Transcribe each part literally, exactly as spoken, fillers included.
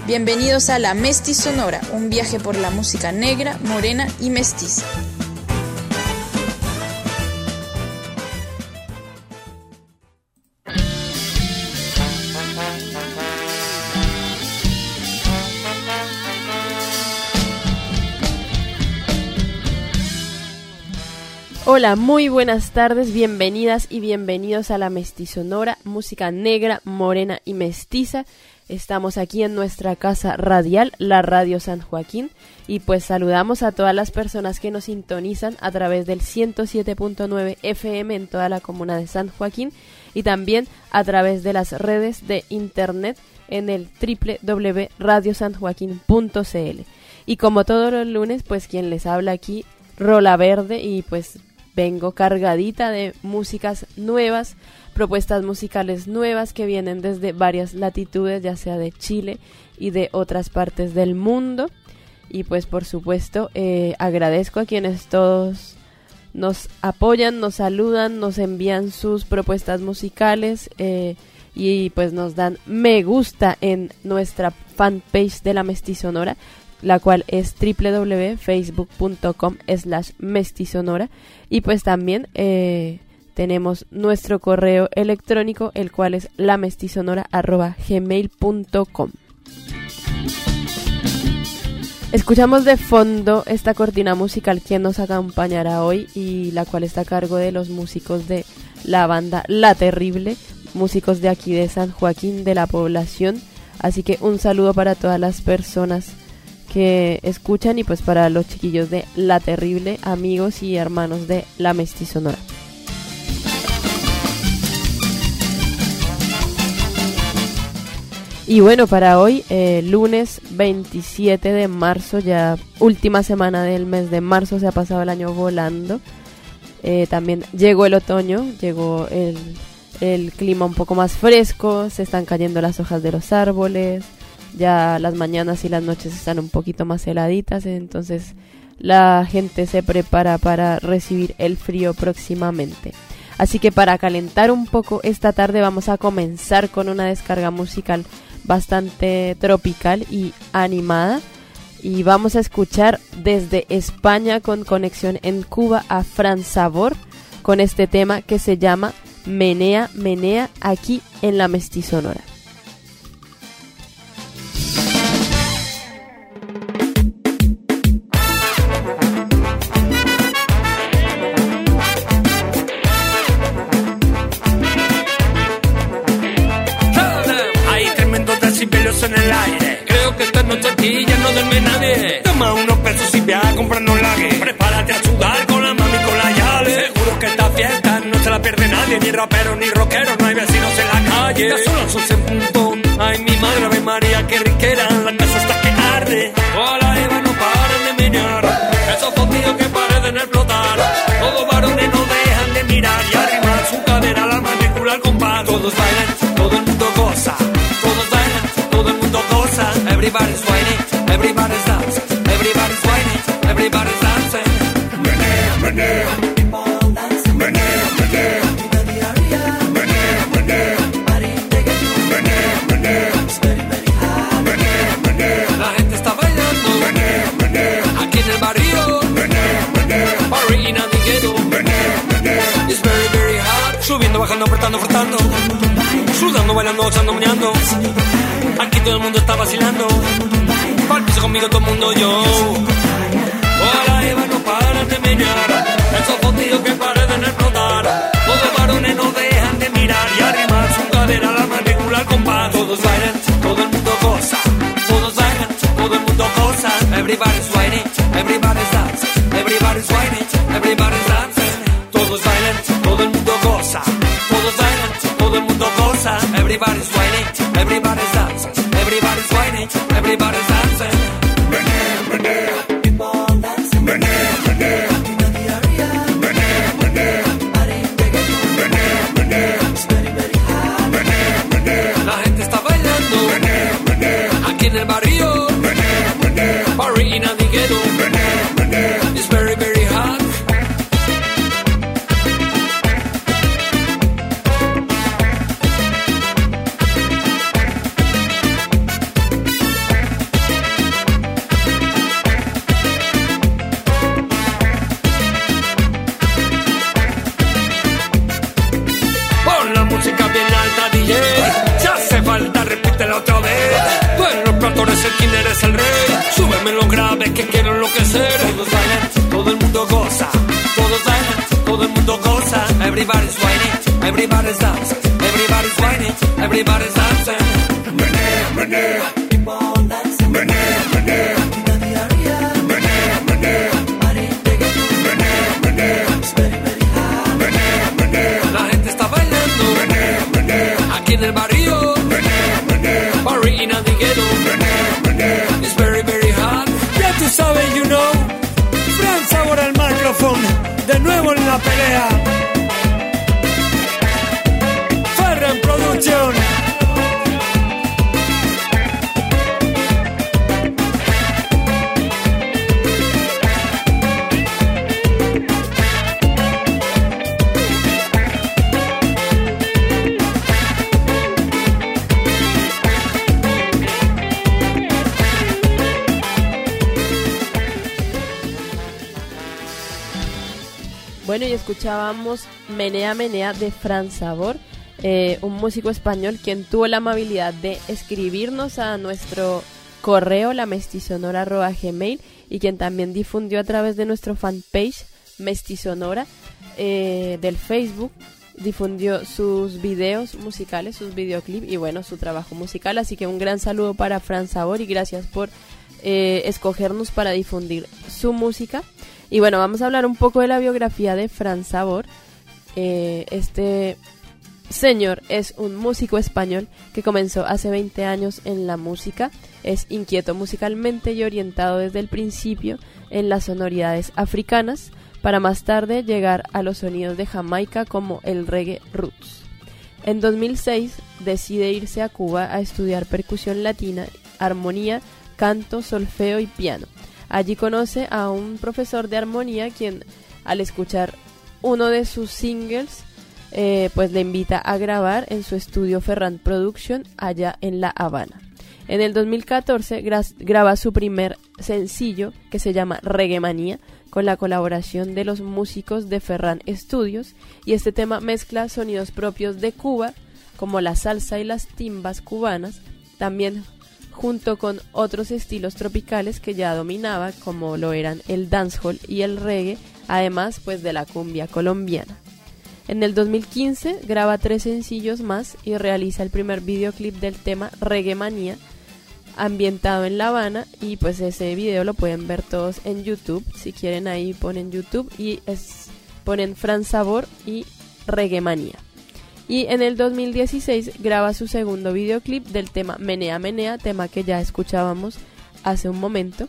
Bienvenidos a La Mestizonora, un viaje por la música negra, morena y mestiza. Hola, muy buenas tardes, bienvenidas y bienvenidos a La Mestizonora, música negra, morena y mestiza. Estamos aquí en nuestra casa radial, la Radio San Joaquín, y pues saludamos a todas las personas que nos sintonizan a través del ciento siete punto nueve F M en toda la comuna de San Joaquín y también a través de las redes de internet en el doble u doble u doble u punto radio san joaquín punto c l. Y como todos los lunes, pues quien les habla aquí, Rola Verde, y pues vengo cargadita de músicas nuevas, propuestas musicales nuevas que vienen desde varias latitudes, ya sea de Chile y de otras partes del mundo. Y pues por supuesto eh, agradezco a quienes todos nos apoyan, nos saludan, nos envían sus propuestas musicales eh, y pues nos dan me gusta en nuestra fanpage de La Mestizonora, la cual es doble u doble u doble u punto facebook punto com slash mestizonora. Y pues también eh, tenemos nuestro correo electrónico, el cual es lamestizonora arroba gmail punto com. Escuchamos de fondo esta cortina musical que nos acompañará hoy y la cual está a cargo de los músicos de la banda La Terrible, músicos de aquí de San Joaquín, de la población. Así que un saludo para todas las personas que escuchan y pues para los chiquillos de La Terrible, amigos y hermanos de La Mestizonora. Y bueno, para hoy, eh, lunes veintisiete de marzo, ya última semana del mes de marzo, se ha pasado el año volando. Eh, también llegó el otoño, llegó el, el clima un poco más fresco, se están cayendo las hojas de los árboles. Ya las mañanas y las noches están un poquito más heladitas, entonces la gente se prepara para recibir el frío próximamente. Así que para calentar un poco esta tarde vamos a comenzar con una descarga musical bastante tropical y animada. Y vamos a escuchar desde España con conexión en Cuba a Fran Sabor con este tema que se llama Menea, Menea, aquí en La Mestizonora. En el aire, creo que esta noche aquí ya no duerme nadie. Toma unos pesos y ve a comprarnos lague. Prepárate a sudar con la mami, con la llave. Seguro que esta fiesta no se la pierde nadie. Ni rapero ni rockero, no hay vecinos en la calle. Ya son las once en punto. Ay, mi madre, Ave María, qué riquera. La casa está que arde. Ojalá Eva no paren de menear. Esos fotillos que parecen explotar. Todos varones no dejan de mirar y arrimar su cadera a la mandíbula al compás. Todos bailan, todo el mundo goza. Everybody's whining, everybody's dancing, everybody's whining, everybody's dancing. Menea, menea, people dancing. Menea, menea, menea, menea, menea, menea, it's very, very hot. Menea, menea, la gente está bailando. Menea, menea, aquí en el barrio. Menea, menea, party in the ghetto. Menea, menea, it's very, very hot. Subiendo, bajando, apretando, frotando, sudando, bailando, echando, meneando. Aquí todo el mundo está vacilando. Pa'l piso conmigo todo el mundo yo. Ojalá Eva no paran de menear. Esos fotillos que parecen explotar. Todos varones no dejan de mirar y arrimar su cadera a la mandíbula al compás. Todos bailan, todo el mundo goza. Todos bailan, todo el mundo goza. Everybody's whining, everybody's dancing. Everybody's whining, everybody's dancing. Todos bailan, todo el mundo goza. Todos bailan, todo el mundo goza. Everybody's whining, everybody's dancing. Everybody's whining, everybody's dancing. Menea, menea, people dancing. Menea, menea, menea, menea, menea, menea, it's very, very hot. Menea, menea, la gente está bailando. Menea, menea, aquí en el barrio. Menea, menea, party in the ghetto. Menea, menea, it's very, very hot. decir quién eres el rey. Súbeme lo grave que quiero enloquecer. Todos bailan, todo el mundo goza. Todos bailan, todo el mundo goza. Everybody's whining, everybody's dancing. Everybody's whining, everybody's dancing. Menea, menea, keep on dancing. Menea, menea, menea, menea, menea, menea. It's very, very hard. Menea, menea. La gente está bailando. Menea, menea. Aquí en el barrio. Menea, menea. Party in the ghetto. Menea, menea. It's very, very hard. Ya tú sabes, you know. Fran Sabor al micrófono. De nuevo en la pelea. Ferran Producción. Bueno, y escuchábamos Menea Menea de Fran Sabor, eh, un músico español quien tuvo la amabilidad de escribirnos a nuestro correo lamestizonora arroba gmail y quien también difundió a través de nuestro fanpage Mestizonora eh, del Facebook, difundió sus videos musicales, sus videoclips y bueno, su trabajo musical. Así que un gran saludo para Fran Sabor y gracias por eh, escogernos para difundir su música. Y bueno, vamos a hablar un poco de la biografía de Fran Sabor. Eh, este señor es un músico español que comenzó hace veinte años en la música. Es inquieto musicalmente y orientado desde el principio en las sonoridades africanas, para más tarde llegar a los sonidos de Jamaica como el reggae roots. En dos mil seis decide irse a Cuba a estudiar percusión latina, armonía, canto, solfeo y piano. Allí conoce a un profesor de armonía quien, al escuchar uno de sus singles, eh, pues le invita a grabar en su estudio Ferran Production allá en La Habana. En el dos mil catorce gra- graba su primer sencillo que se llama Reggae Manía, con la colaboración de los músicos de Ferran Studios, y este tema mezcla sonidos propios de Cuba como la salsa y las timbas cubanas, también junto con otros estilos tropicales que ya dominaba, como lo eran el dancehall y el reggae, además pues de la cumbia colombiana. En el dos mil quince graba tres sencillos más y realiza el primer videoclip del tema Reggae Manía, ambientado en La Habana, y pues ese video lo pueden ver todos en YouTube. Si quieren, ahí ponen YouTube y es, ponen Fran Sabor y Reggae Manía. Y en el dos mil dieciséis graba su segundo videoclip del tema Menea Menea, tema que ya escuchábamos hace un momento.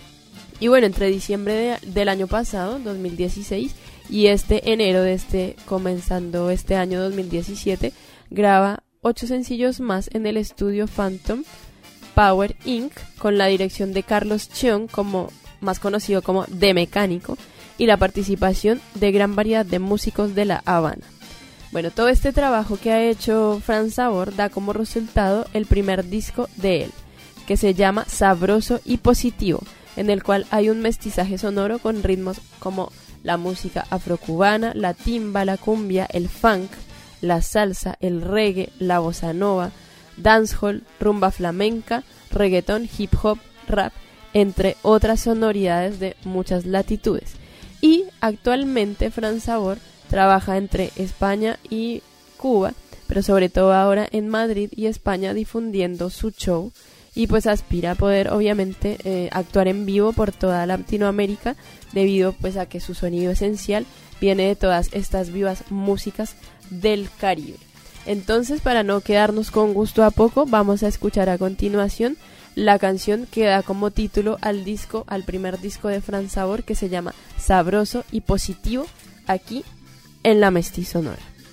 Y bueno, entre diciembre de, del año pasado, dos mil dieciséis, y este enero de este, comenzando este año dos mil diecisiete, graba ocho sencillos más en el estudio Phantom Power incorporated, con la dirección de Carlos Chion, como más conocido como De Mecánico, y la participación de gran variedad de músicos de La Habana. Bueno, todo este trabajo que ha hecho Fran Sabor da como resultado el primer disco de él, que se llama Sabroso y Positivo, en el cual hay un mestizaje sonoro con ritmos como la música afrocubana, la timba, la cumbia, el funk, la salsa, el reggae, la bossa nova, dancehall, rumba flamenca, reggaetón, hip hop, rap, entre otras sonoridades de muchas latitudes. Y actualmente Fran Sabor trabaja entre España y Cuba, pero sobre todo ahora en Madrid y España, difundiendo su show, y pues aspira a poder obviamente eh, actuar en vivo por toda Latinoamérica, debido pues a que su sonido esencial viene de todas estas vivas músicas del Caribe. Entonces, para no quedarnos con gusto a poco, vamos a escuchar a continuación la canción que da como título al disco, al primer disco de Fran Sabor, que se llama Sabroso y Positivo, aquí en la Mestizonora.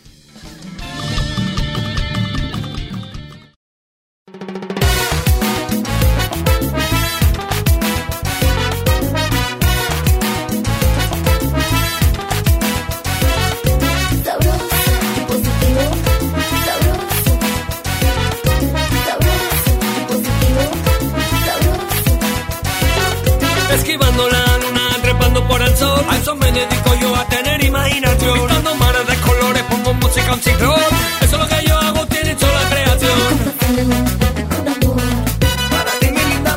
Esquivando la luna, trepando por el sol. A eso me dedico yo, a tener imaginación. Pintando mares de colores, pongo música en ciclón. Eso es lo que yo hago, tiene sola creación. Para ti, mi linda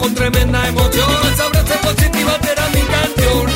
con tremenda emoción. Sabrás ser positiva, será mi canción.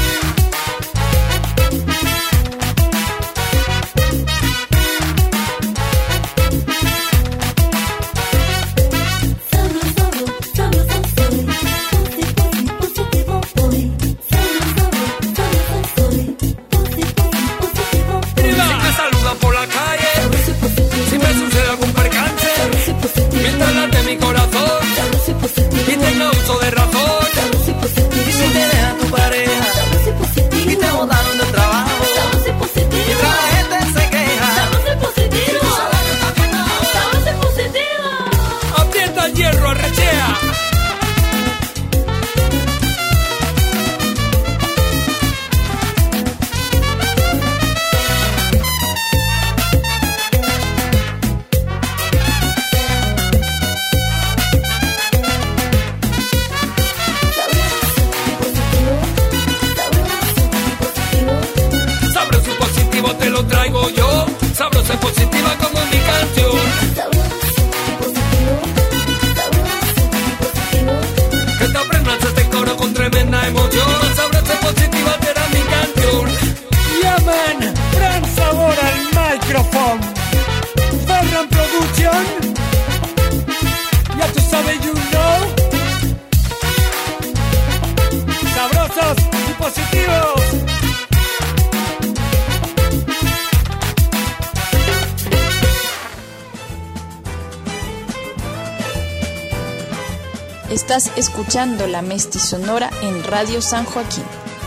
Estás escuchando La Mestizonora en Radio San Joaquín.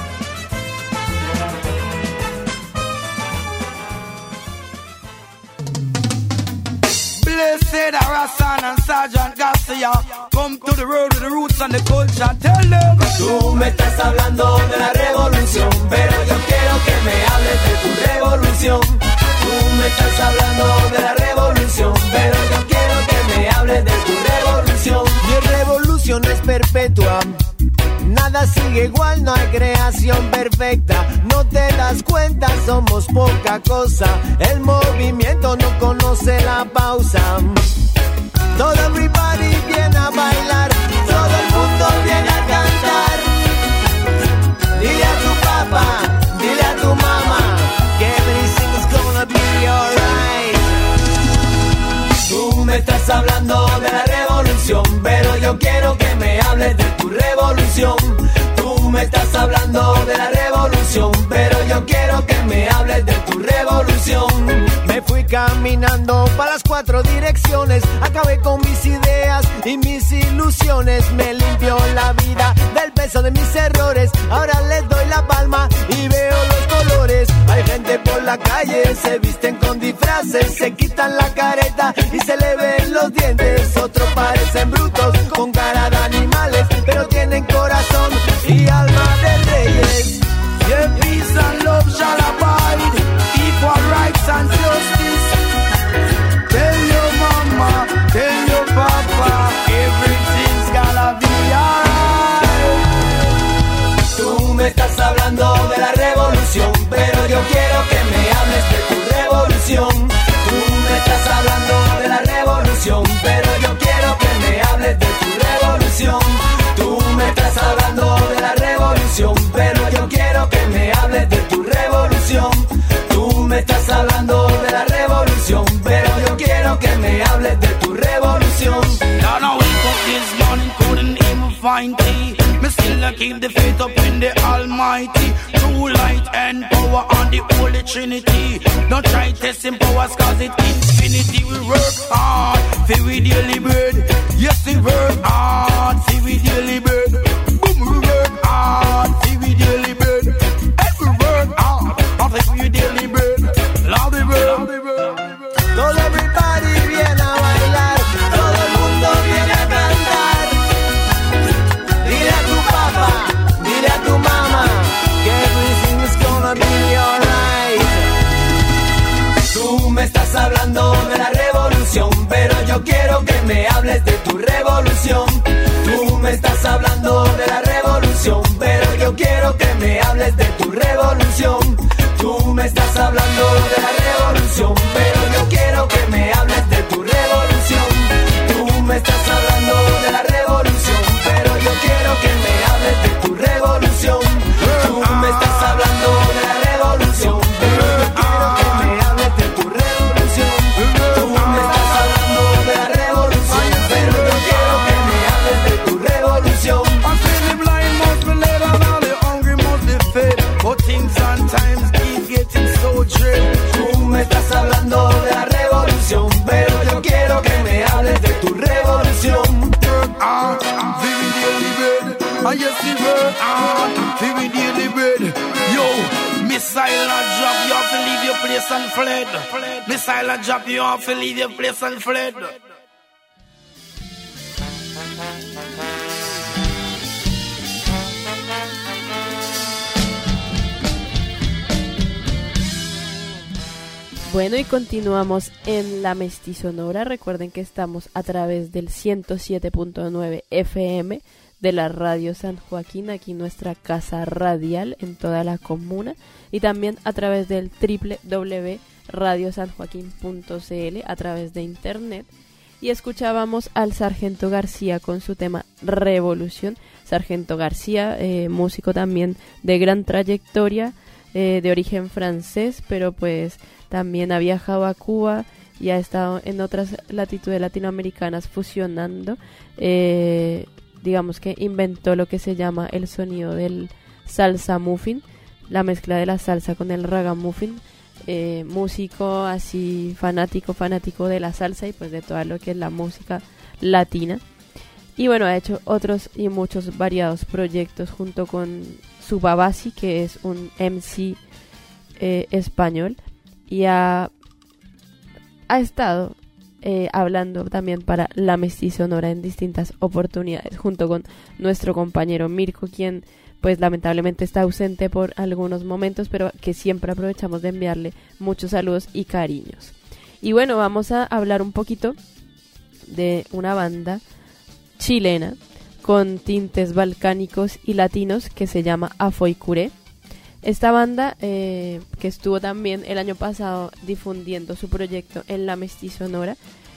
Blessed Arasan and Sergeant Garcia, come to the road with the roots and the culture. Tell them. Tú me estás hablando de la revolución, pero yo quiero que me hables de tu revolución. Tú me estás hablando de la revolución, pero yo quiero que me hables de tu revolución. Mi revolución es perpetua, nada sigue igual, no hay creación perfecta. No te das cuenta, somos poca cosa. El movimiento no conoce la pausa. Todo everybody viene a bailar, todo el mundo viene a cantar. Dile a tu papá, dile a tu mamá, que everything's gonna be alright. Tú me estás hablando de la revolución, pero yo quiero que me hables de tu revolución. Tú me estás hablando de la revolución, pero yo quiero que me hables de tu revolución. Me fui caminando para las cuatro direcciones, acabé con mis ideas y mis ilusiones. Me limpió la vida del peso de mis errores, ahora les doy la palma y veo los colores. Hay gente por la calle, se visten con disfraces, se quitan la careta y se le ven los dientes. Otros parecen brutos con cara de animales, pero tienen corazón y alma de reyes. Yeah, peace and love shall abide, equal rights and justice. Tell your mama, tell your papa, everything's gonna be alright. Tú me estás hablando de la revolución, pero yo quiero que me hables de tu revolución. Tú me estás hablando de la revolución, pero yo quiero que me hables de tu revolución. Tú me estás hablando de la revolución, pero yo quiero que me hables de tu revolución. Tú me estás hablando de la revolución, pero yo quiero que me hables de tu revolución. Now I wake up this morning, couldn't even find tea. Me still I keep the faith up in the Almighty. True light and power on the Holy Trinity. Don't try testing powers cause it infinity. We work hard, for we daily bread. Yes, we work hard, for we daily bread. Boom, we work hard, for we daily bread. Every work hard, for we daily bread. Love the bread, love the bread. Todo everybody viene a bailar, todo el mundo viene a cantar. Dile a tu papá, dile a tu mamá, que everything is gonna be alright. Tú me estás hablando de la revolución, pero yo quiero que me hables de tu revolución. Tú me estás hablando de la revolución, pero yo quiero que me hables de tu revolución. Tú me estás hablando de la revolución, pero yo quiero que me hables de tu revolución. Tú me estás hablando de la revolución, pero place and fled. Missile and drop you off and leave your place and fled. Bueno, y continuamos en La Mestizonora. Recuerden que estamos a través del ciento siete punto nueve F M de la Radio San Joaquín, aquí nuestra casa radial en toda la comuna, y también a través del doble u doble u doble u punto radio san joaquín punto c l a través de internet. Y escuchábamos al Sargento García con su tema Revolución. Sargento García, eh, músico también de gran trayectoria, eh, de origen francés, pero pues también ha viajado a Cuba y ha estado en otras latitudes latinoamericanas fusionando. Eh, digamos que inventó lo que se llama el sonido del salsa muffin, la mezcla de la salsa con el ragamuffin. Eh, músico así fanático, fanático de la salsa y pues de todo lo que es la música latina. Y bueno, ha hecho otros y muchos variados proyectos junto con Subabasi, que es un M C eh, español. Y ha, ha estado eh, hablando también para La Mestizonora en distintas oportunidades, junto con nuestro compañero Mirko, quien pues lamentablemente está ausente por algunos momentos, pero que siempre aprovechamos de enviarle muchos saludos y cariños. Y bueno, vamos a hablar un poquito de una banda chilena con tintes balcánicos y latinos que se llama Afoy Curé. Esta banda, eh, que estuvo también el año pasado difundiendo su proyecto en La Mestizonora,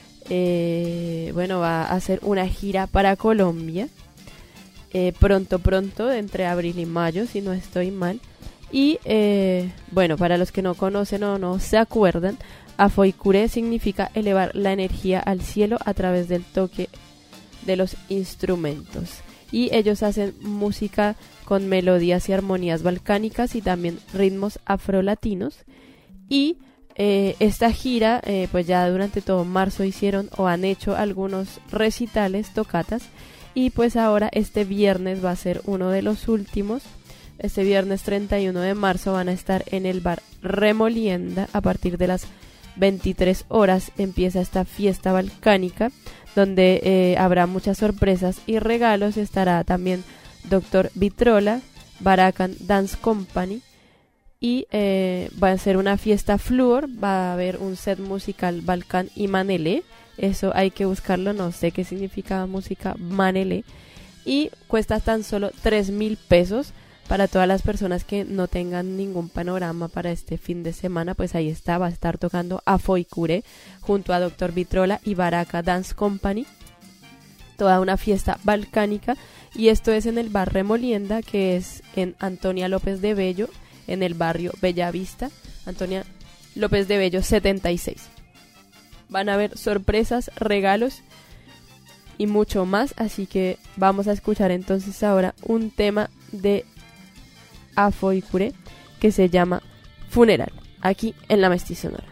eh, bueno, va a hacer una gira para Colombia, eh, pronto, pronto, entre abril y mayo, si no estoy mal. Y, eh, bueno, para los que no conocen o no se acuerdan, Afoy Curé significa elevar la energía al cielo a través del toque de los instrumentos. Y ellos hacen música con melodías y armonías balcánicas y también ritmos afrolatinos. Y eh, esta gira, eh, pues ya durante todo marzo hicieron o han hecho algunos recitales, tocatas. Y pues ahora este viernes va a ser uno de los últimos. Este viernes treinta y uno de marzo van a estar en el bar Remolienda a partir de las veintitrés horas. Empieza esta fiesta balcánica, donde eh, habrá muchas sorpresas y regalos. Estará también Doctor Vitrola, Baracan Dance Company, y eh, va a ser una fiesta flúor. Va a haber un set musical Balcán y Manelé. Eso hay que buscarlo, no sé qué significa música Manelé. Y cuesta tan solo tres mil pesos. Para todas las personas que no tengan ningún panorama para este fin de semana, pues ahí está, va a estar tocando Afoy Curé junto a Doctor Vitrola y Baraca Dance Company. Toda una fiesta balcánica, y esto es en el bar Remolienda, que es en Antonia López de Bello, en el barrio Bellavista, Antonia López de Bello setenta y seis. Van a haber sorpresas, regalos y mucho más, así que vamos a escuchar entonces ahora un tema de Afoy Curé que se llama Funeral, aquí en La Mestizonora.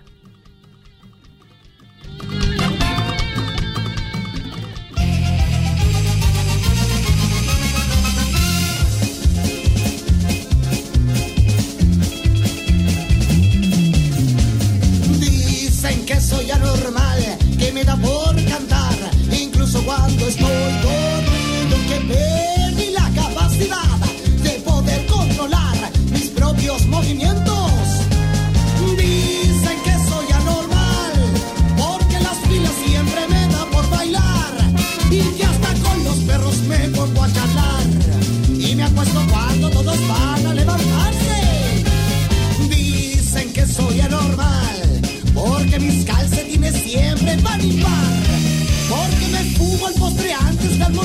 Dicen que soy anormal, que me da por cantar, incluso cuando estoy dormido, que perdí la capacidad de poder controlar mis propios movimientos. Dicen que soy anormal, porque las filas siempre me da por bailar, y que hasta con los perros me pongo a charlar, y me acuesto cuando todos van a levantarse. Dicen que soy anormal, porque mis calcetines siempre van a impar, porque me fumo el postre antes de almorzar,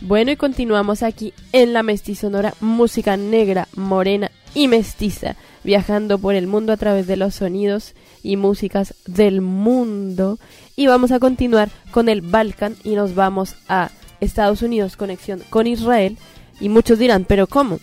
Bueno, y continuamos aquí en la Mestizonora, música negra, morena y mestiza, viajando por el mundo a través de los sonidos y músicas del mundo. Y vamos a continuar con el Balkan y nos vamos a Estados Unidos, conexión con Israel. Y muchos dirán, ¿pero cómo?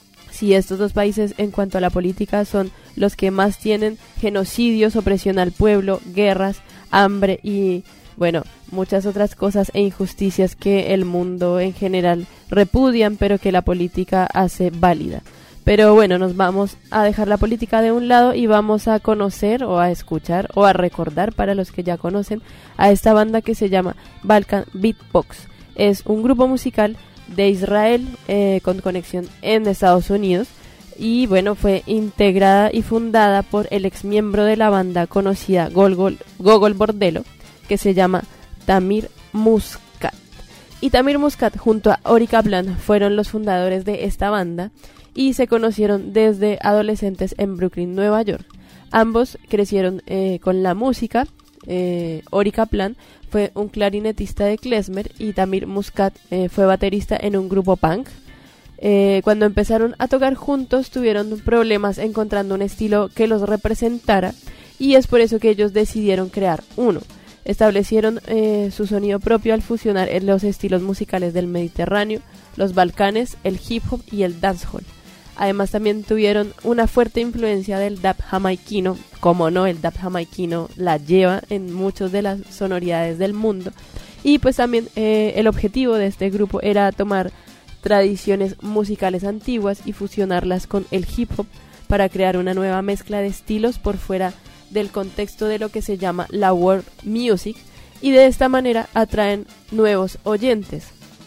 Si estos dos países en cuanto a la política son los que más tienen genocidios, opresión al pueblo, guerras, hambre y, bueno, muchas otras cosas e injusticias que el mundo en general repudian, pero que la política hace válida. Pero bueno, nos vamos a dejar la política de un lado y vamos a conocer o a escuchar o a recordar, para los que ya conocen, a esta banda que se llama Balkan Beatbox. Es un grupo musical de Israel eh, con conexión en Estados Unidos y bueno, fue integrada y fundada por el ex miembro de la banda conocida Gogol, Gogol Bordello, que se llama Tamir Muscat. Y Tamir Muscat junto a Ori Kaplan fueron los fundadores de esta banda y se conocieron desde adolescentes en Brooklyn, Nueva York. Ambos crecieron eh, con la música. eh, Ori Kaplan fue un clarinetista de klezmer y Tamir Muscat eh, fue baterista en un grupo punk. Eh, cuando empezaron a tocar juntos tuvieron problemas encontrando un estilo que los representara y es por eso que ellos decidieron crear uno. Establecieron eh, su sonido propio al fusionar en los estilos musicales del Mediterráneo, los Balcanes, el hip hop y el dancehall. Además también tuvieron una fuerte influencia del dub jamaiquino, como no, el dub jamaiquino la lleva en muchas de las sonoridades del mundo. Y pues también eh, el objetivo de este grupo era tomar tradiciones musicales antiguas y fusionarlas con el hip hop para crear una nueva mezcla de estilos por fuera del contexto de lo que se llama la world music, y de esta manera atraen nuevos oyentes.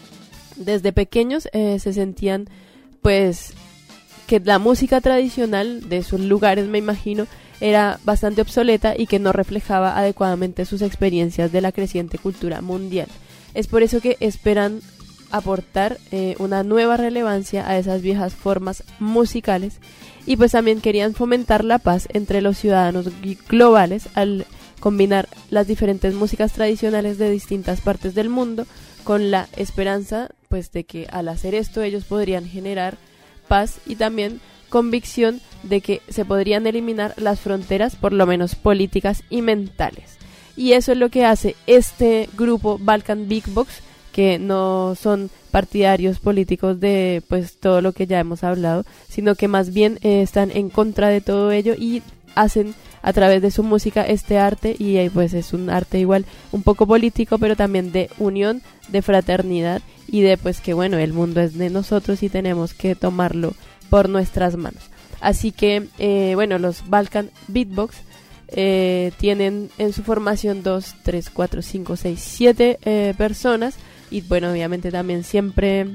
Desde pequeños eh, se sentían pues que la música tradicional de sus lugares, me imagino, era bastante obsoleta y que no reflejaba adecuadamente sus experiencias de la creciente cultura mundial. Es por eso que esperan aportar eh, una nueva relevancia a esas viejas formas musicales y pues también querían fomentar la paz entre los ciudadanos globales al combinar las diferentes músicas tradicionales de distintas partes del mundo con la esperanza pues de que al hacer esto ellos podrían generar paz y también convicción de que se podrían eliminar las fronteras, por lo menos políticas y mentales. Y eso es lo que hace este grupo Balkan Beatbox, que no son partidarios políticos de pues todo lo que ya hemos hablado, sino que más bien eh, están en contra de todo ello y hacen a través de su música este arte, y eh, pues es un arte igual un poco político, pero también de unión, de fraternidad y de pues que bueno, el mundo es de nosotros y tenemos que tomarlo por nuestras manos. Así que eh, bueno, los Balkan Beatbox eh, tienen en su formación dos, tres, cuatro, cinco, seis, siete eh, personas. Y bueno, obviamente también siempre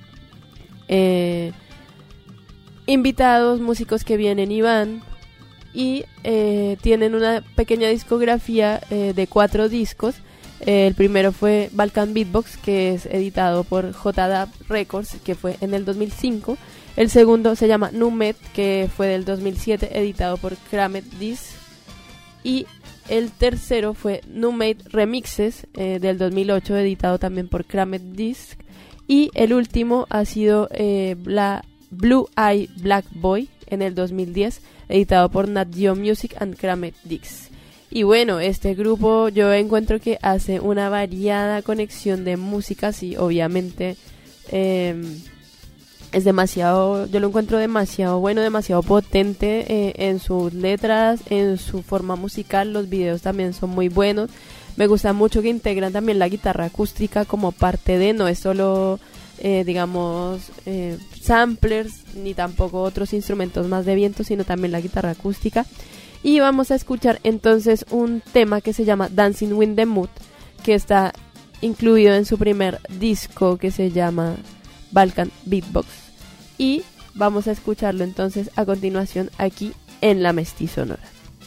eh, invitados, músicos que vienen y van. Y eh, tienen una pequeña discografía eh, de cuatro discos. Eh, el primero fue Balkan Beatbox, que es editado por J D A B Records, que fue en el dos mil cinco. El segundo se llama Numet, que fue del dos mil siete, editado por Kramet Disc. Y el tercero fue Numet Remixes eh, del dos mil ocho, editado también por Kramet Disc. Y el último ha sido eh, Bla, Blue Eye Black Boy en el dos mil diez, editado por Nat Geo Music and Kramet Disc. Y bueno, este grupo yo encuentro que hace una variada conexión de músicas y obviamente eh, es demasiado, yo lo encuentro demasiado bueno, demasiado potente eh, en sus letras, en su forma musical. Los videos también son muy buenos. Me gusta mucho que integran también la guitarra acústica como parte de, no es solo eh, digamos eh, samplers ni tampoco otros instrumentos más de viento, sino también la guitarra acústica. Y vamos a escuchar entonces un tema que se llama Dancing with the Mood, que está incluido en su primer disco que se llama Balkan Beatbox, y vamos a escucharlo entonces a continuación aquí en la Mestizonora.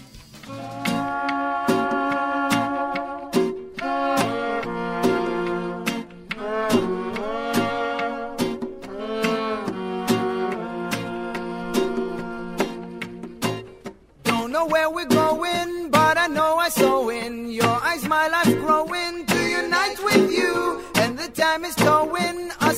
Don't know where we're going, but I know I saw in your eyes my life growing to unite with you, and the time is going.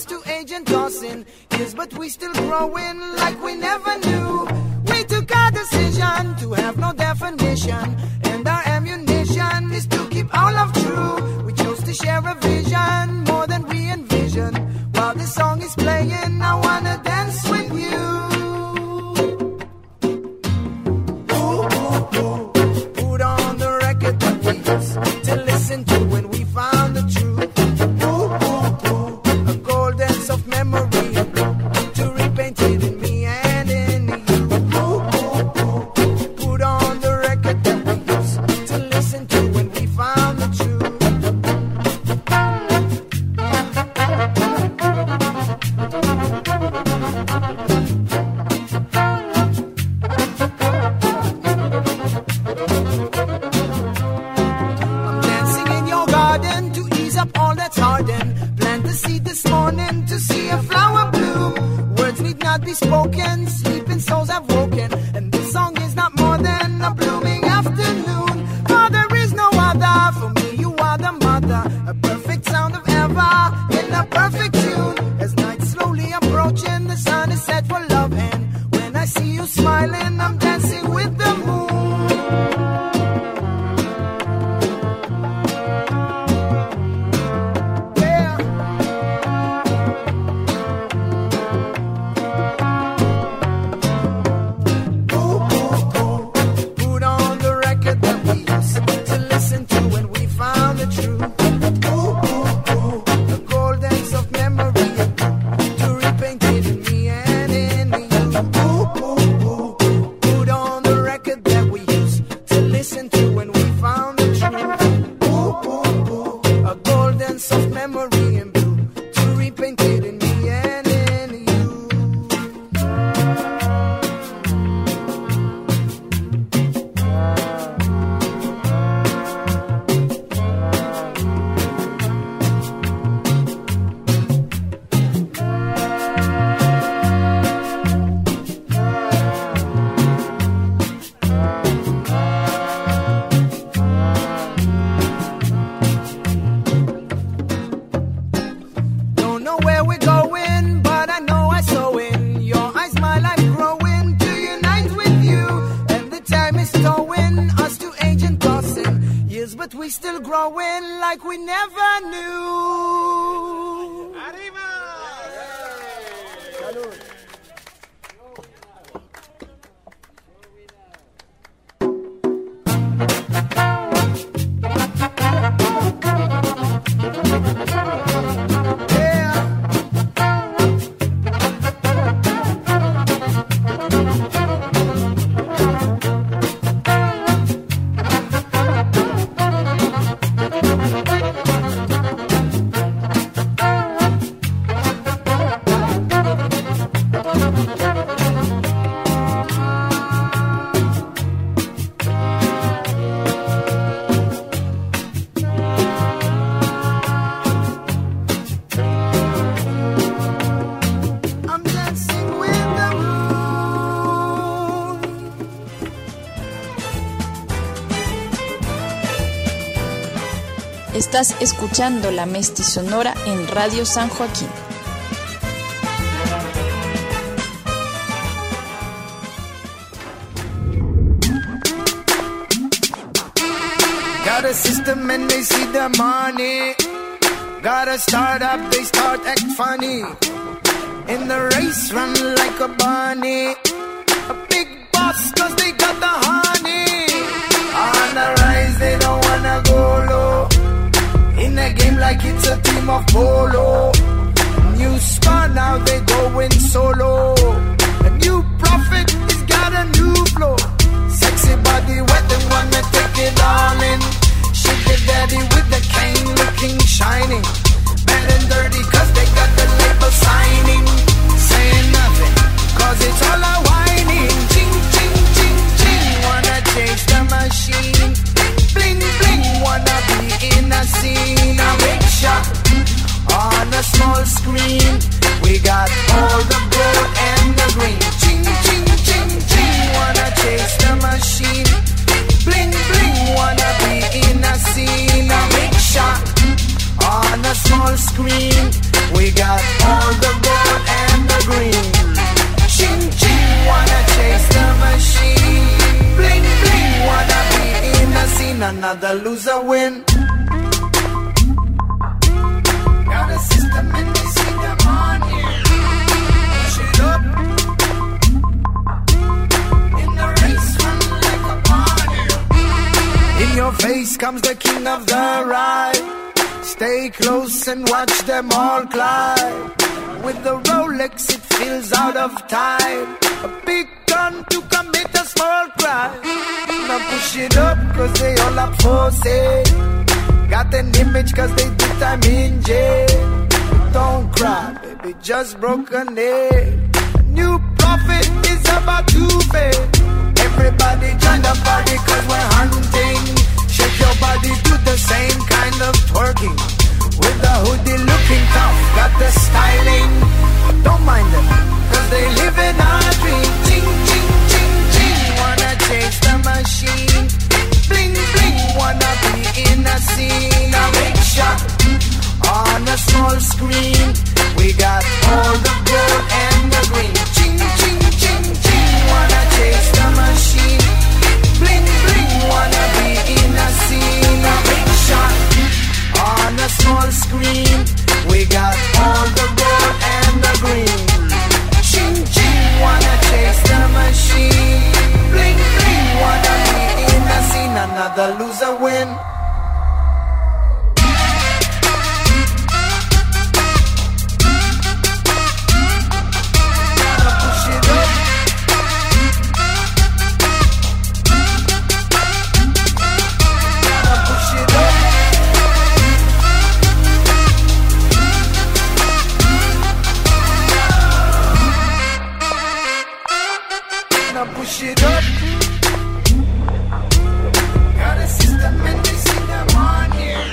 tossing. Yes, but we still growing like we never knew. We took our decision to have no definition, and our ammunition is to keep our love true. We chose to share a vision more than we envisioned. While this song is playing, I wanna dance with you. Ooh, ooh, ooh. Put on the record that we used to listen to when we found the truth. Ooh, ooh, ooh. A golden soft memory to repaint it in me and in you. Ooh, ooh, ooh. Put on the record that we used to listen to when we found the truth. I'm dancing in your garden to ease up all that's hardened. Plant the seed this morning to see a flower bloom. Words need not be spoken, sleeping souls have woken, and this song is not more than a blooming afternoon. For there is no other, for me you are the mother, a perfect sound of ever in a perfect tune. As night slowly approaching, the sun is set for love, and when I see you smiling, I'm dancing with the moon. Yeah. Ooh, ooh, ooh. Put on the record that we used to listen to when we found the truth. Ooh, ooh, ooh. A golden soft memory to repaint it in me and in you. Ooh, ooh, ooh. Put on the record that we used to listen to when we found the truth. Ooh, ooh, ooh. A golden soft memory in blue to repaint it in me and in you. Don't know where we're going, but I know I saw in your eyes my life growing to unite with you. And the time is towing us to age and tossing. Yes, but we still growing like we never knew. Yeah. I'm dancing with the moon. Estás escuchando La Mestizonora en Radio San Joaquín. Got a system and they see the money. Got a startup, they start act funny. In the race, run like a bunny. A big boss, cause they got the honey. On the rise, they don't wanna go low. In a game like it's a team of polo. New star, now they going solo. A new prophet, he's got a new flow. Sexy body, wet and wanna take it all in. Shake the daddy with the cane, looking shining. Bad and dirty, cause they got the label signing. Saying nothing, cause it's all a whining. Ching, ching, ching, ching, wanna chase the machine. Bling, bling, wanna be in a scene. A big shot on a small screen. We got all the gold and the green. Ching, ching, ching, ching, wanna chase the machine. Bling, bling, wanna be in a scene. A big shot on a small screen. We got all the gold another loser win. Got a system and they see them on here. Push it up. In the race, run like a pioneer. In your face comes the king of the ride. Stay close and watch them all climb. With the Rolex it feels out of time. A big gun to commit a small crime. Now push it up cause they all up for sale. Got an image cause they did time in jail. Don't cry baby, just broke a nail. A new prophet is about to fail. Everybody join the party cause we're hunting. Shake your body, do the same kind of twerking. With the hoodie looking tough, got the styling. Don't mind them, cause they live in our dream. Ching, ching, ching, ching. Wanna chase the machine. Bling, bling, wanna be in a scene. A big shot on a small screen. We got all the gold and the green. Ching, ching, ching, ching. Wanna chase the machine. Bling, bling, wanna be in a scene. A big shot on a small screen. We got all the gold and the green. Ching, ching, wanna chase the machine. Bling, bling, wanna be in a scene. Another loser win. Push it up. Got a system and they see them on here.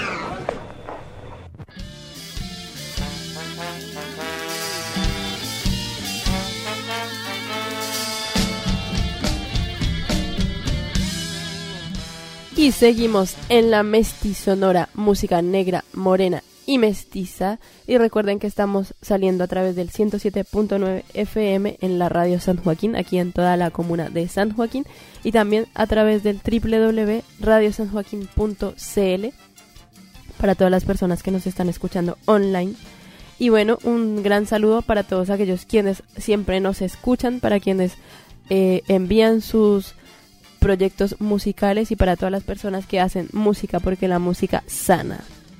Y seguimos en la Mestizonora, música negra, morena y mestiza. Y recuerden que estamos saliendo a través del ciento siete punto nueve F M en la radio San Joaquín, aquí en toda la comuna de San Joaquín, y también a través del doble u doble u doble u punto radio san joaquín punto c l para todas las personas que nos están escuchando online. Y bueno, un gran saludo para todos aquellos quienes siempre nos escuchan, para quienes eh, envían sus proyectos musicales y para todas las personas que hacen música, porque la música sana.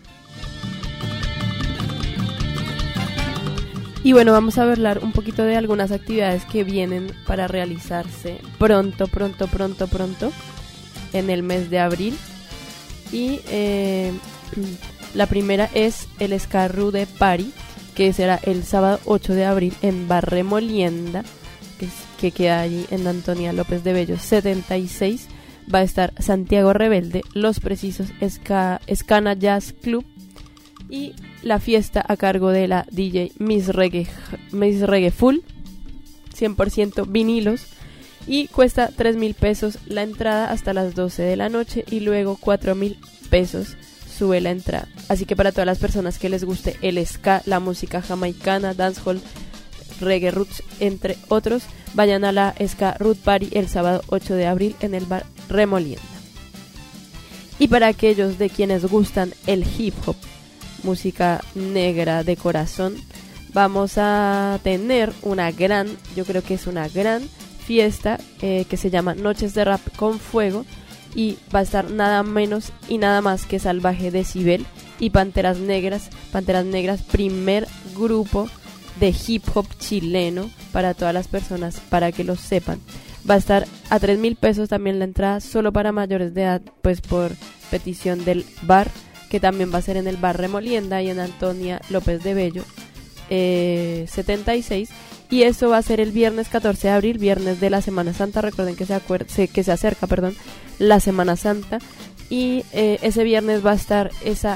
Y bueno, vamos a hablar un poquito de algunas actividades que vienen para realizarse pronto, pronto, pronto, pronto, en el mes de abril. Y eh, la primera es el Escarrude Party, que será el sábado ocho de abril en Barremolienda, que, que queda allí en Antonia López de Bello setenta y seis. Va a estar Santiago Rebelde, Los Precisos, Esca, Escana Jazz Club, y la fiesta a cargo de la D J Miss Reggae, Miss Reggae Full, cien por ciento vinilos, y cuesta tres mil pesos la entrada hasta las doce de la noche, y luego cuatro mil pesos sube la entrada. Así que para todas las personas que les guste el ska, la música jamaicana, dancehall, reggae roots, entre otros, vayan a la Ska Root Party el sábado ocho de abril en el bar Remolienda. Y para aquellos de quienes gustan el hip hop, música negra de corazón, vamos a tener una gran, yo creo que es una gran fiesta eh, que se llama Noches de Rap con Fuego, y va a estar nada menos y nada más que Salvaje Decibel y Panteras Negras. Panteras Negras, primer grupo de hip hop chileno, para todas las personas, para que lo sepan. Va a estar a tres mil pesos también la entrada, solo para mayores de edad, pues por petición del bar, que también va a ser en el bar Remolienda y en Antonia López de Bello eh, setenta y seis. Y eso va a ser el viernes catorce de abril, viernes de la Semana Santa. Recuerden que se, acuer- que se acerca perdón, la Semana Santa. Y eh, ese viernes va a estar esa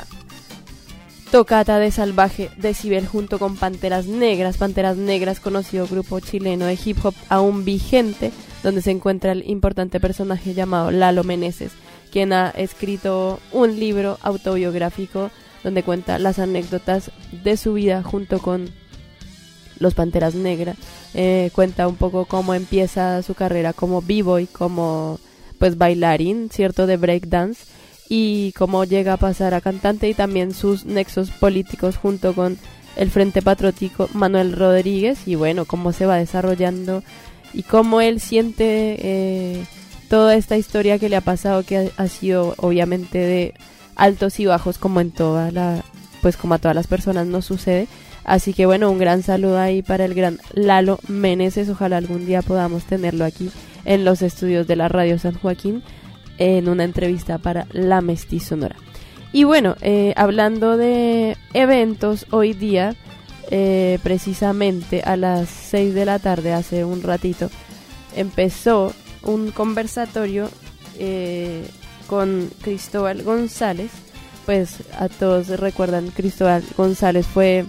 tocata de Salvaje Decibel junto con Panteras Negras. Panteras Negras, conocido grupo chileno de hip hop aún vigente, donde se encuentra el importante personaje llamado Lalo Meneses, quien ha escrito un libro autobiográfico donde cuenta las anécdotas de su vida junto con los Panteras Negras. Eh, cuenta un poco cómo empieza su carrera como b-boy, como pues bailarín, cierto, de breakdance, y cómo llega a pasar a cantante, y también sus nexos políticos junto con el Frente Patriótico Manuel Rodríguez, y bueno, cómo se va desarrollando y cómo él siente eh, toda esta historia que le ha pasado, que ha, ha sido obviamente de altos y bajos, como en toda la, pues como a todas las personas nos sucede. Así que bueno, un gran saludo ahí para el gran Lalo Meneses. Ojalá algún día podamos tenerlo aquí en los estudios de la Radio San Joaquín en una entrevista para La Mestizonora. Y bueno, eh, hablando de eventos, hoy día, eh, precisamente a las seis de la tarde, hace un ratito, empezó un conversatorio eh, con Cristóbal González. Pues a todos recuerdan, Cristóbal González fue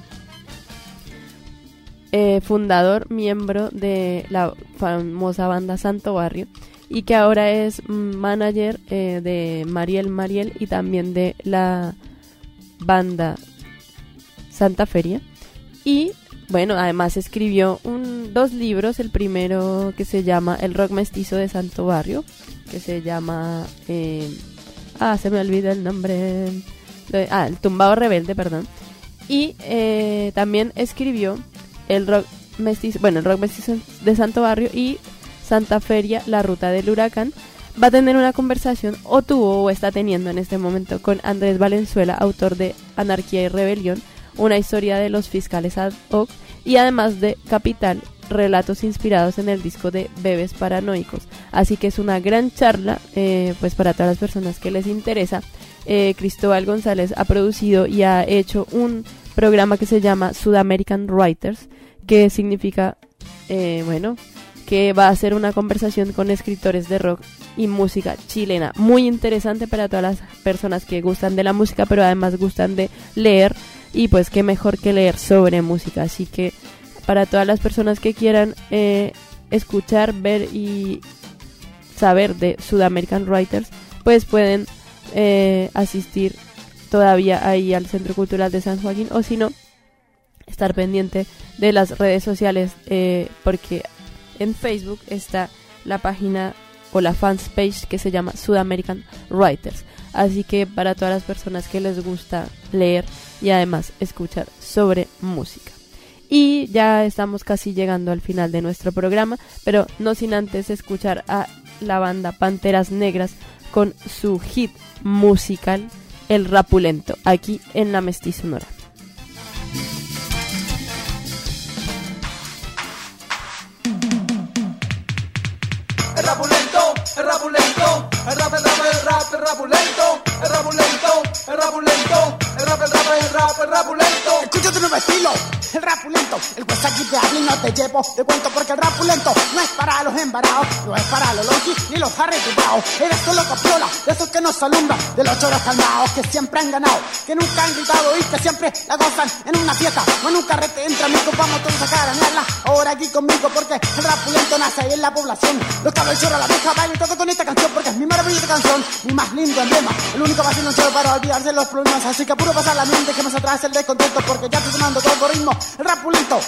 Eh, fundador, miembro de la famosa banda Santo Barrio, y que ahora es manager eh, de Mariel Mariel y también de la banda Santa Feria. Y bueno, además escribió un, dos libros, el primero que se llama El Rock Mestizo de Santo Barrio, que se llama eh, ah, se me olvida el nombre de, ah, El Tumbado Rebelde, perdón. Y eh, también escribió El rock mestizo, bueno, el rock mestizo de Santo Barrio y Santa Feria, la ruta del huracán. Va a tener una conversación, o tuvo o está teniendo en este momento, con Andrés Valenzuela, autor de Anarquía y Rebelión, una historia de los fiscales ad hoc, y además de Capital, relatos inspirados en el disco de Bebés Paranoicos. Así que es una gran charla, eh, pues para todas las personas que les interesa. eh, Cristóbal González ha producido y ha hecho un programa que se llama Sudamerican Writers, que significa, eh, bueno, que va a ser una conversación con escritores de rock y música chilena. Muy interesante para todas las personas que gustan de la música, pero además gustan de leer, y pues qué mejor que leer sobre música. Así que para todas las personas que quieran eh, escuchar, ver y saber de Sudamerican Writers, pues pueden eh, asistir todavía ahí al Centro Cultural de San Joaquín, o si no, estar pendiente de las redes sociales, eh, porque en Facebook está la página o la fans page que se llama Sudamerican Writers. Así que para todas las personas que les gusta leer y además escuchar sobre música. Y ya estamos casi llegando al final de nuestro programa, pero no sin antes escuchar a la banda Panteras Negras con su hit musical El Rapulento, aquí en La Mestizonora. El rapulento, el rapulento, el rap, el rap, el rap, el rapulento, el rapulento, el rapulento, el rap, el rap, el rap, el rapulento. Escucha tu nuevo estilo, el rapulento. El juez aquí te habla y no te llevo de cuento, porque el rapulento no es para los embarados, no es para los lonchis ni los jarretubados. Eres solo copiola, de esos que nos alumbran, de los choros calmados que siempre han ganado, que nunca han gritado y que siempre la gozan en una fiesta o en un carrete entre amigos. Vamos todos a caranearla ahora aquí conmigo, porque el rapulento nace ahí en la población. Los cabros, el chorro, la vieja, bailan todo con esta canción, porque es mi maravillosa canción, mi más lindo emblema, el único vacío solo para olvidarse de los problemas. Así que puro pasar la mente, que más atrás el descontento, porque ya estoy sonando todo ritmo, el rapulento.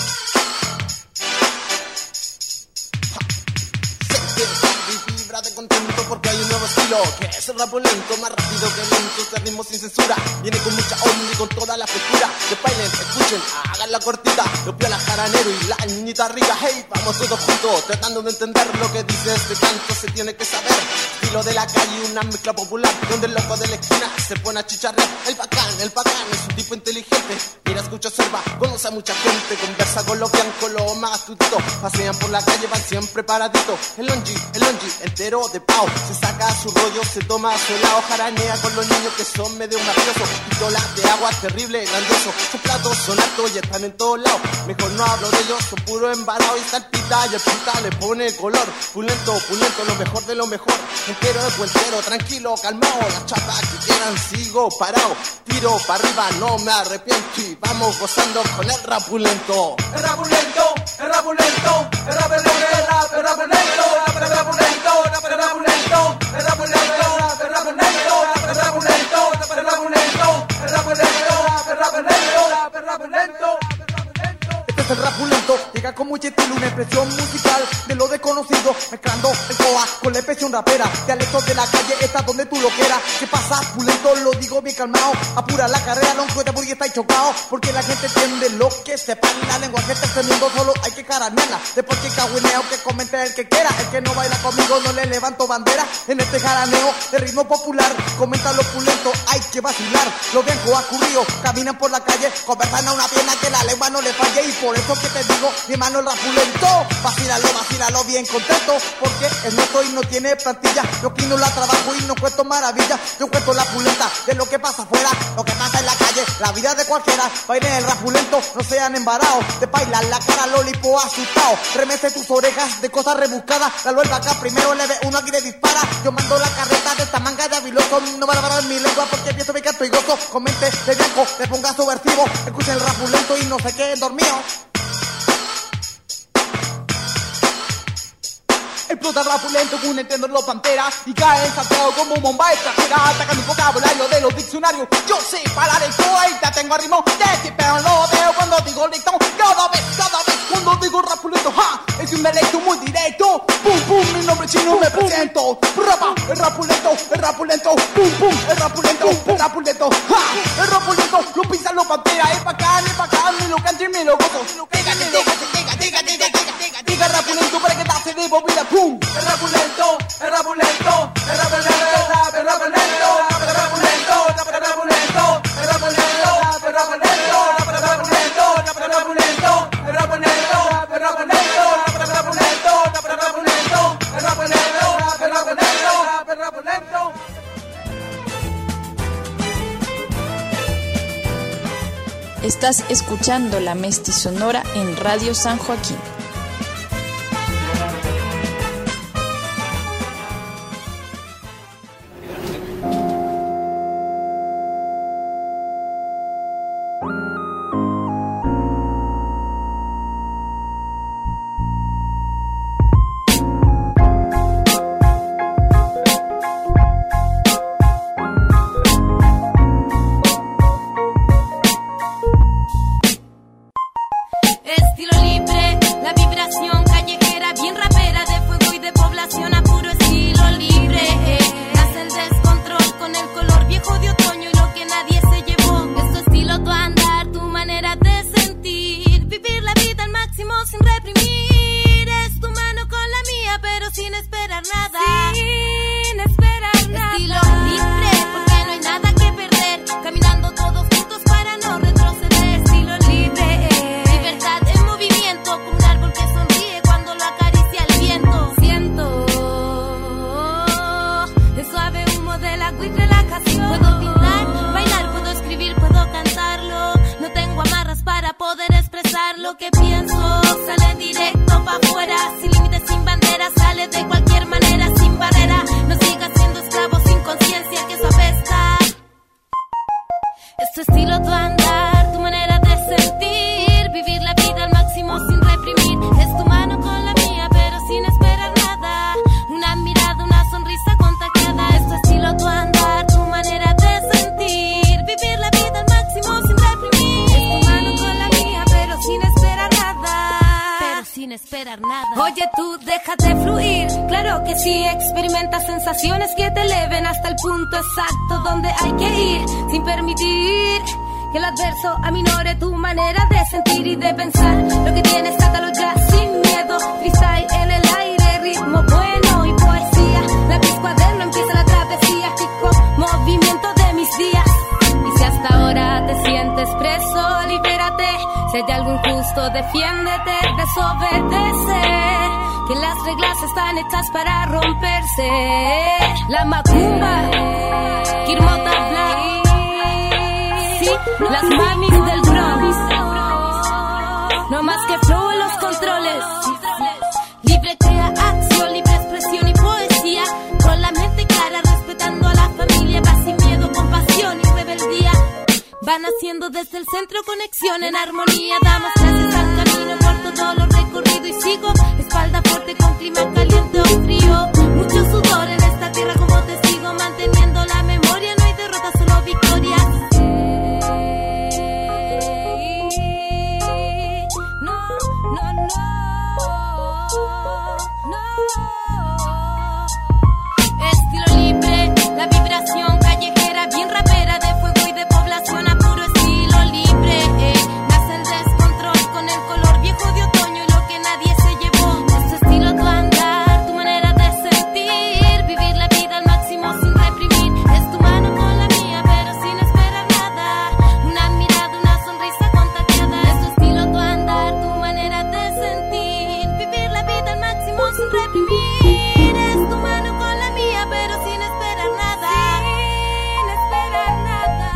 De contento porque hay un nuevo estilo que es el rapulento, más rápido que lento, este ritmo sin censura, viene con mucha onda y con toda la frescura. Que bailen, escuchen, hagan la cortita, lo piola jaranero y la niñita rica. Hey, vamos todos juntos tratando de entender lo que dice este canto, se tiene que saber. Estilo de la calle, una mezcla popular, donde el loco de la esquina se pone a chicharrear. El bacán, el bacán es un tipo inteligente, mira, escucha, observa, conoce a mucha gente, conversa con los blancos, los más astutos, pasean por la calle, van siempre paraditos. El longi, el longi, entero de pao, se saca su rollo, se toma su helado, jaranea con los niños que son medio mafiosos, pistolas de agua terrible, grandioso, sus platos son altos y están en todos lados, mejor no hablo de ellos, son puro embarado y salpita y el pita le pone color, pulento, pulento, lo mejor de lo mejor, entero de puentero, tranquilo, calmado, las chapas que quieran sigo parado, tiro para arriba, no me arrepiento y vamos gozando con el rapulento. El rapulento, el rapulento, el rap, el rap, el rap, el rapulento, el rapulento, el rapulento, el rapulento, el rapulento, el rapulento, el rapulento, el rapulento, el rapulento, el rapulento. Este es el rapulento, llega con mucha estilo, una expresión musical musical de lo desconocido, mezclando el coa con la expresión rapera. Dialectos de la calle, está donde tú lo quieras. ¿Qué pasa, pulento? Lo digo bien calmado. Apura la carrera, no encuentra porque está chocado. Porque la gente entiende lo que sepa. La lengua que está teniendo solo hay que caramearla. Después que cagüineo, que comente el que quiera. El que no baila conmigo no le levanto bandera. En este jaraneo de ritmo popular, comenta lo pulento, hay que vacilar. Los bien coacurridos caminan por la calle, conversan a una pierna que la lengua no le falle. Y por eso que te digo, mi mano el rapulento. Vacílalo, vacílalo bien contento, porque es nuestro y no tiene plantilla. Yo aquí no la trabajo y no cuento maravillas. Yo cuento la pulenta de lo que pasa afuera, lo que pasa en la calle, la vida de cualquiera. Bailen el rapulento, no sean embarados. De bailar la cara lolipo asustado. Remece tus orejas de cosas rebuscadas. La luelga acá primero le ve uno aquí le dispara. Yo mando la carreta de esta manga de aviloso. No van a parar mi lengua porque pienso que canto y gozo. Comente de blanco, le ponga subversivo. Escuchen el rapulento y no se queden dormidos. Explota el rapulento con un Nintendo en los panteras y cae en Santiago como bomba extranjera. Ataca mi vocabulario de los diccionarios. Yo sé parar el poeta, tengo ritmo de que pero no veo cuando digo lictón. Cada vez, cada vez cuando digo rapulento, ja, es un dialecto muy directo. Pum, pum, mi nombre chino me presento. Rapa, el rapulento, el rapulento. Pum, pum, el rapulento, el rapulento. Ja, el rapulento, lo pisan los panteras. Es bacán, es bacán, me lo canto y me lo gozo. Dígate, dígate, dígate, dígate, dígate. Diga rapulento para que te hace de bobina. Pum, el rapulento, el rapulento, el rapulento, el rapulento, el rapulento, el rapulento, el rapulento, el rapulento, el rapulento, el rapulento, el rapulento, el rapulento, el rapulento, el rapulento. Estás escuchando La Mestizonora en Radio San Joaquín. Oye tú, déjate fluir. Claro que sí, experimenta sensaciones que te eleven hasta el punto exacto donde hay que ir, sin permitir que el adverso aminore tu manera de sentir y de pensar. Lo que tienes, sácalo ya sin miedo. Freestyle en el aire, ritmo bueno y poesía. Lápiz, cuaderno, empieza la travesía. Fijo movimiento de mis días. Y si hasta ahora te sientes preso, libérate. Si hay algo injusto, defiéndete, desobedece. Que las reglas están hechas para romperse. La macumba, Kirmota Black, sí, las mamis del Bronx. No más que flow en los controles. Libre crea acción, libre expresión y poesía. Con la mente clara, respetando a la familia. Va sin miedo, compasión y rebeldía. Van haciendo desde el centro conexión en armonía. Damos gracias al camino por todo lo recorrido y sigo. Espalda fuerte con clima caliente o frío. Mucho sudor en esta tierra como testigo. Manteniendo la memoria, no hay derrota, solo victorias. No, no, no. Estilo libre, la vibración callejera, bien rapera, de fuego y de población a puro estilo libre. Eh, nace el descontrol con el color viejo de otoño y lo que nadie se llevó. Es tu estilo, tu andar, tu manera de sentir, vivir la vida al máximo sin reprimir. Es tu mano con la mía, pero sin esperar nada. Una mirada, una sonrisa contagiada. Es tu estilo, tu andar, tu manera de sentir, vivir la vida al máximo sin reprimir. Es tu mano con la mía, pero sin esperar nada. Sin esperar nada.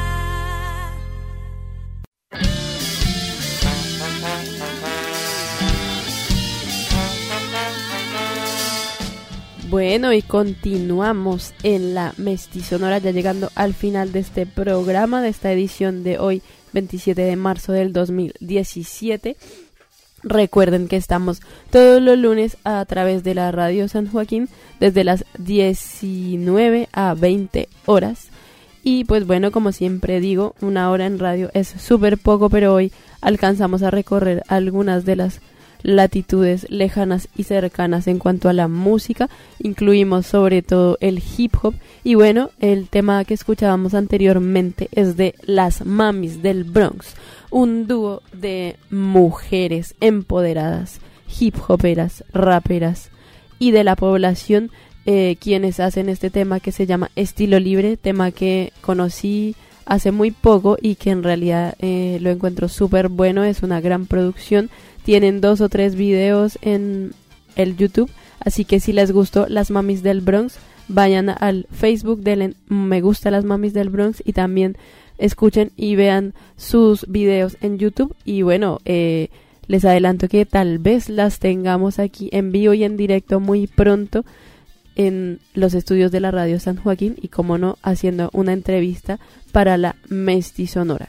Bueno, y continuamos en la Mestizonora, ya llegando al final de este programa, de esta edición de hoy, veintisiete de marzo del dos mil diecisiete. Recuerden que estamos todos los lunes a través de la Radio San Joaquín desde las diecinueve a veinte horas. Y pues bueno, como siempre digo, una hora en radio es súper poco, pero hoy alcanzamos a recorrer algunas de las latitudes lejanas y cercanas en cuanto a la música. Incluimos sobre todo el hip hop. Y bueno, el tema que escuchábamos anteriormente es de Las Mamis del Bronx, un dúo de mujeres empoderadas, hip hoperas, raperas y de la población, eh, quienes hacen este tema que se llama Estilo Libre, tema que conocí hace muy poco y que en realidad eh, lo encuentro súper bueno. Es una gran producción, tienen dos o tres videos en el YouTube, así que si les gustó Las Mamis del Bronx, vayan al Facebook, denle me gusta Las Mamis del Bronx y también escuchen y vean sus videos en YouTube. Y bueno, eh, les adelanto que tal vez las tengamos aquí en vivo y en directo muy pronto en los estudios de la Radio San Joaquín y, como no, haciendo una entrevista para la Mestizonora.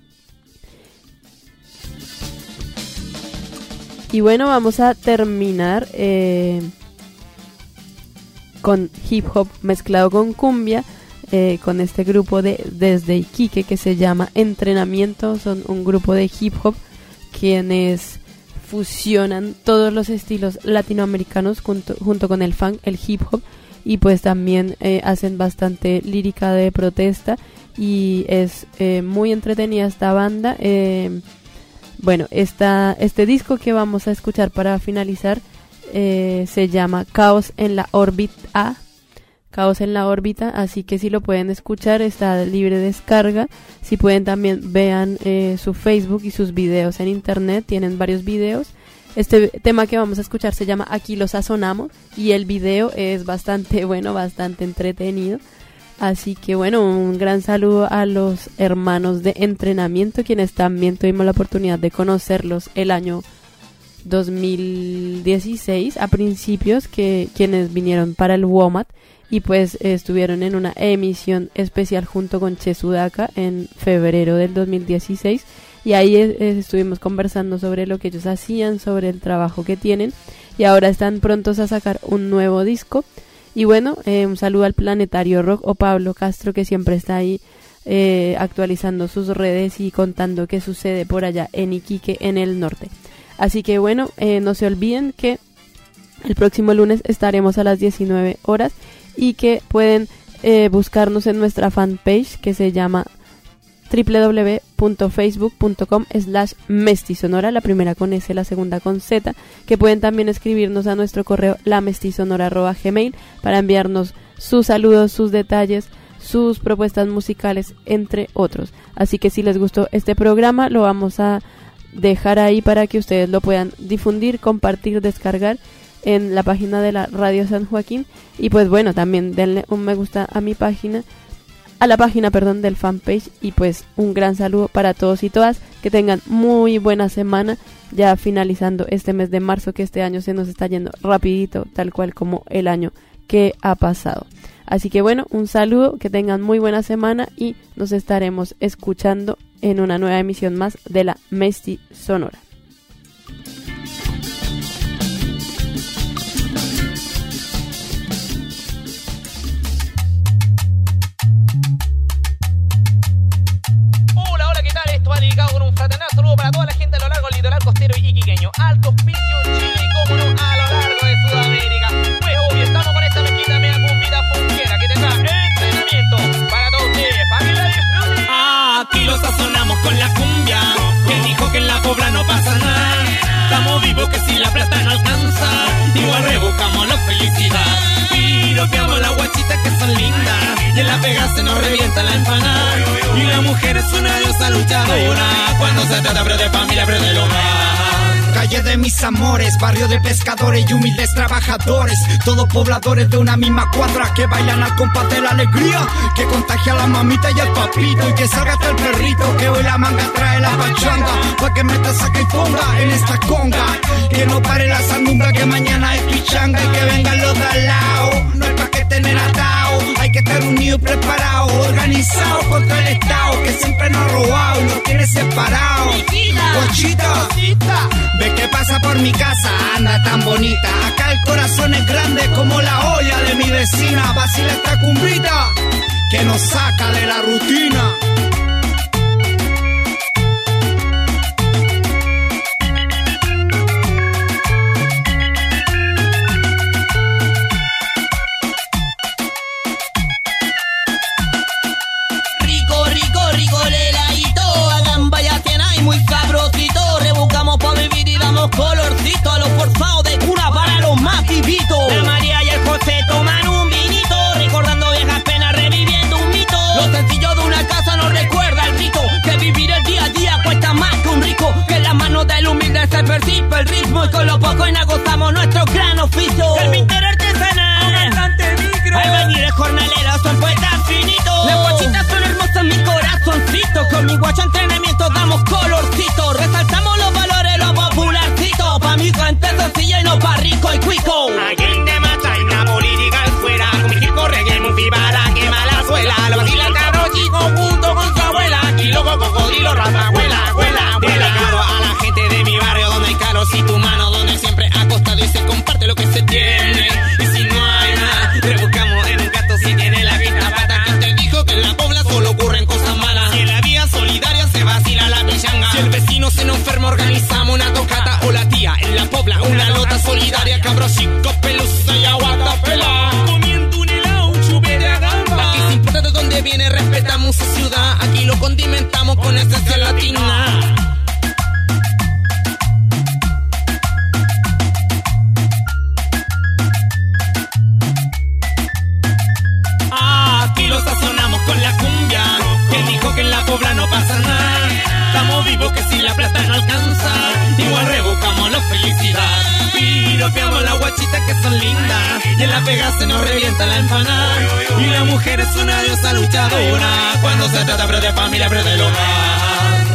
Y bueno, vamos a terminar eh, con hip hop mezclado con cumbia, eh, con este grupo de desde Iquique que se llama Entrenamiento. Son un grupo de hip hop quienes fusionan todos los estilos latinoamericanos junto, junto con el funk, el hip hop, y pues también eh, hacen bastante lírica de protesta y es eh, muy entretenida esta banda. Eh, bueno, esta, este disco que vamos a escuchar para finalizar eh, se llama Caos en la órbita, Caos en la órbita, así que si lo pueden escuchar, está de libre descarga. Si pueden también vean eh, su Facebook y sus videos en internet, tienen varios videos. Este tema que vamos a escuchar se llama Aquí lo sazonamos y el video es bastante bueno, bastante entretenido. Así que bueno, un gran saludo a los hermanos de Entrenamiento, quienes también tuvimos la oportunidad de conocerlos el año dos mil dieciséis, a principios, que quienes vinieron para el WOMAD y pues eh, estuvieron en una emisión especial junto con Che Sudaka en febrero del dos mil dieciséis, y ahí eh, estuvimos conversando sobre lo que ellos hacían, sobre el trabajo que tienen, y ahora están prontos a sacar un nuevo disco. Y bueno, eh, un saludo al Planetario Rock o Pablo Castro, que siempre está ahí eh, actualizando sus redes y contando qué sucede por allá en Iquique, en el norte. Así que bueno, eh, no se olviden que el próximo lunes estaremos a las diecinueve horas y que pueden eh, buscarnos en nuestra fanpage que se llama doble u doble u doble u punto facebook punto com slash mestizonora, la primera con S, la segunda con Z, que pueden también escribirnos a nuestro correo lamestizonora arroba gmail para enviarnos sus saludos, sus detalles, sus propuestas musicales, entre otros. Así que si les gustó este programa, lo vamos a dejar ahí para que ustedes lo puedan difundir, compartir, descargar en la página de la Radio San Joaquín. Y pues bueno, también denle un me gusta a mi página, a la página, perdón, del fanpage. Y pues un gran saludo para todos y todas, que tengan muy buena semana, ya finalizando este mes de marzo, que este año se nos está yendo rapidito, tal cual como el año que ha pasado. Así que bueno, un saludo, que tengan muy buena semana y nos estaremos escuchando en una nueva emisión más de la Mestizonora. Hola, hola, ¿qué tal? Esto va dedicado con un fraternal saludo para toda la gente a lo largo del litoral costero y iquiqueño, Alto Hospicio, Chile, como no, a lo largo de su Piropeamos las guachitas que son lindas y en la pega se nos revienta la empanada. Y la mujer es una diosa luchadora cuando se trata de familia, pero del hogar. Calle de mis amores, barrio de pescadores y humildes trabajadores, todos pobladores de una misma cuadra que bailan al compás de la alegría, que contagia a la mamita y al papito, y que salga hasta el perrito, que hoy la manga trae la pachanga, pa' que meta, saca y ponga en esta conga, que no pare la sandunga, que mañana es pichanga, y que vengan los de al lado, no hay pa' que tener atado, hay que estar unido y preparado, organizado contra el estado, que siempre nos ha robado y nos tiene separados. Guachita, ve que pasa por mi casa, anda tan bonita. Acá el corazón es grande como la olla de mi vecina. Vacila esta cumbita que nos saca de la rutina. Rico, rico, rico, leladito, hagan vaya cena y muy sabrosito. Rebuscamos pa' vivir y damos colorcito a los forzados de cuna para los más vivitos. La María y el José toman un vinito, recordando viejas penas, reviviendo un mito. Lo sencillo de una casa nos recuerda al rico, que vivir el día a día cuesta más que un rico, que en las manos del humilde se percibe el ritmo, y con lo poco gozamos nuestro gran oficio. El pintero artesanal, un cantante micro, albañiles jornaleros son poetas finitos. Las guachitas son hermosas, mi corazoncito, con mi guacho entrenamiento damos colorcito, resaltamos los valores, los popularcitos, pa' mi gente sencilla y no pa' rico y cuico. Alguien de mata y la política al fuera, con mi chico reggae, un para que mala suela, lo vacila el cabro chico junto con su abuela, y luego cocodrilo, raza, abuela, abuela, abuela. Dedicado a la gente de mi barrio donde hay calorcito humano, donde siempre acostado y se comparte lo que se tiene, y si no hay nada, rebuscamos en un gato si tiene la vista pata. ¿Quién te dijo que en la pobla solo ocurren cosas malas? Si en la vía solidaria se vacila la pichanga, si el vecino se nos enferma organizamos una tocata, o la tía en la pobla una lota solidaria, cabros chicos, pelusa y aguanta pela, comiendo un helado, un chupe de agamba. Aquí sin importa de dónde viene, respetamos su ciudad, aquí lo condimentamos con esencia latina. Aquí lo sazonamos con la cumbia, quien dijo que en la pobla no pasa nada, estamos vivos que si la plata no alcanza, igual rebuscamos la felicidad. Piropeamos las guachitas que son lindas y en la pega se nos revienta la empanada. Y la mujer es una diosa luchadora cuando se trata de familia, pero del hogar.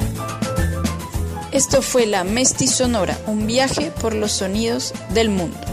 Esto fue la Mesti Sonora, un viaje por los sonidos del mundo.